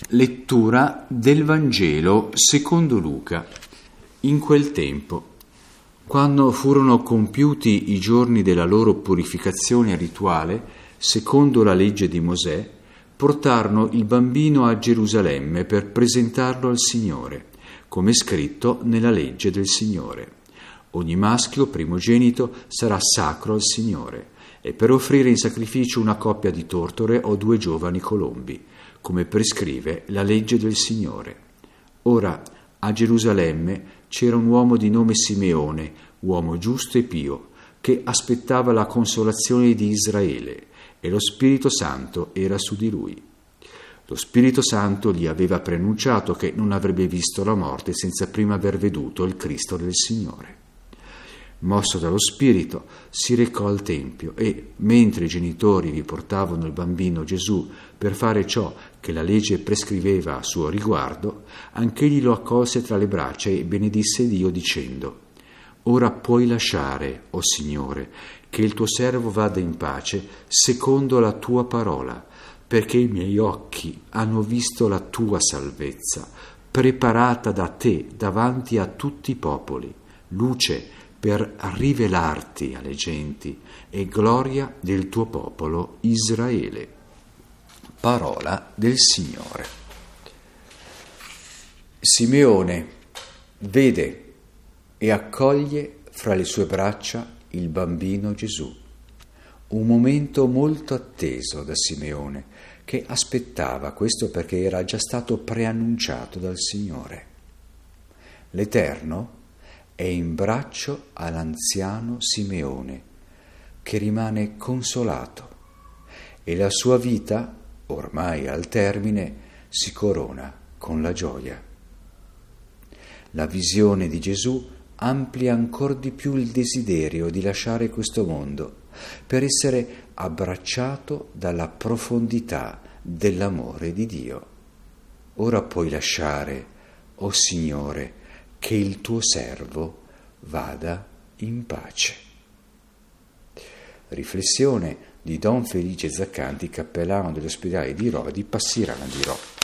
Lettura del Vangelo secondo Luca. In quel tempo, quando furono compiuti i giorni della loro purificazione rituale, secondo la legge di Mosè, portarono il bambino a Gerusalemme per presentarlo al Signore, come è scritto nella legge del Signore. Ogni maschio primogenito sarà sacro al Signore, e per offrire in sacrificio una coppia di tortore o 2 giovani colombi, come prescrive la legge del Signore. Ora, a Gerusalemme c'era un uomo di nome Simeone, uomo giusto e pio, che aspettava la consolazione di Israele, e lo Spirito Santo era su di lui. Lo Spirito Santo gli aveva preannunciato che non avrebbe visto la morte senza prima aver veduto il Cristo del Signore. Mosso dallo Spirito, si recò al Tempio e, mentre i genitori vi portavano il bambino Gesù per fare ciò che la legge prescriveva a suo riguardo, anch'egli lo accolse tra le braccia e benedisse Dio dicendo: «Ora puoi lasciare, o Signore, che il tuo servo vada in pace secondo la tua parola, perché i miei occhi hanno visto la tua salvezza, preparata da te davanti a tutti i popoli, luce per rivelarti alle genti e gloria del tuo popolo Israele». Parola del Signore. Simeone vede e accoglie fra le sue braccia il bambino Gesù. Un momento molto atteso da Simeone, che aspettava questo perché era già stato preannunciato dal Signore. L'Eterno è in braccio all'anziano Simeone, che rimane consolato, e la sua vita, ormai al termine, si corona con la gioia. La visione di Gesù amplia ancor di più il desiderio di lasciare questo mondo per essere abbracciato dalla profondità dell'amore di Dio. Ora puoi lasciare, o Signore, che il tuo servo vada in pace. Riflessione di Don Felice Zaccanti, cappellano dell'ospedale di Rodi, Passirana di Rho.